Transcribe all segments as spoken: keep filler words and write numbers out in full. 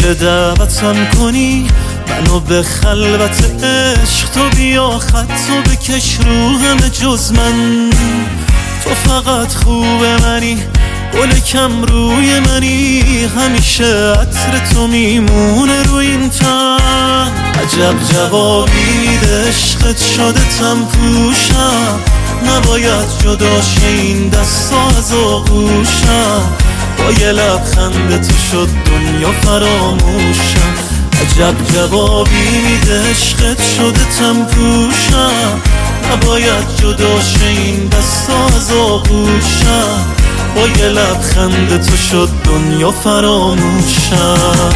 میشه دعوتم کنی منو به خلوت عشق، تو بیا خطو بکش رو همه جز من. تو فقط خوب منی، گل کم روی منی، همیشه عطر تو میمونه رو این تن. عجب جوابی عشقت شده تم پوشم، نباید جدا شه این دستا از آغوشم. با یه لبخند تو شد دنیا فراموشم. عجب جوابی میده عشقت شده تم پوشم، نباید جدا شه این دستا از آغوشم. با یه لبخند تو شد دنیا فراموشم.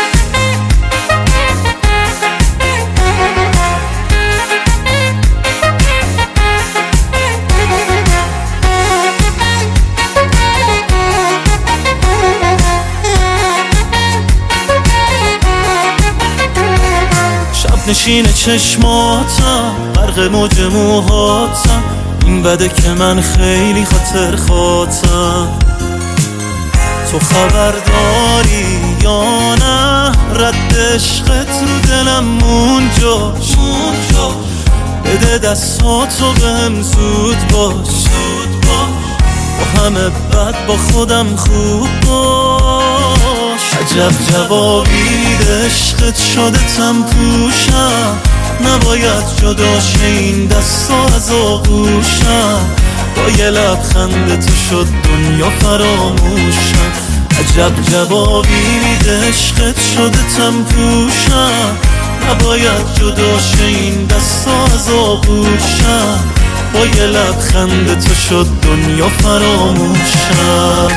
نشین چشماتم غرق موج موهاتم، این بده که من خیلی خاطر خاطم. تو خبر داری یا نه رد عشقت رو دلم مونجاش، بده دستاتو بهم زود باش، با همه بد با خودم خوب باش. عجب جوابی عشقت شده تم پوشم، نباید جدا شه این دستا از آغوشم. با یه لبخند تو شد دنیا فراموشم. عجب جوابی میده عشقت شده تم پوشم، نباید جدا شه این دستا از آغوشم. با یه لبخند تو شد دنیا فراموشم.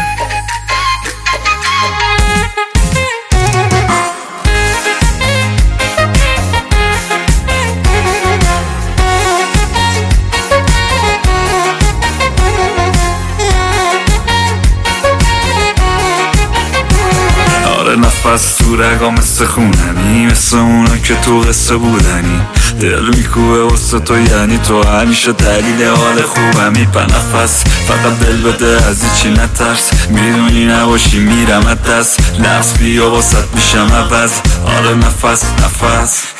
نفس تو رگا مثل خونمی، مثل اونا که تو قصه بودنی. دل میکوه واسه تو یعنی تو همیشه دلیل حال خوبمی. به نفس فقط دل بده از چی نترس، میدونی نباشی میرم دست. لفظ بیا واسط میشم عوض. آره نفس نفس